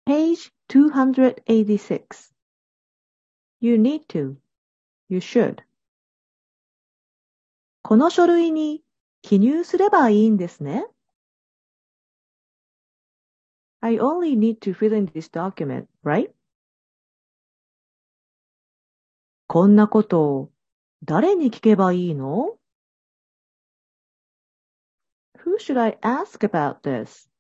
Page 286. You need to. You should. この書類に記入すればいいんですね。I only need to fill in this document, right? こんなことを誰に聞けばいいの？ Who should I ask about this?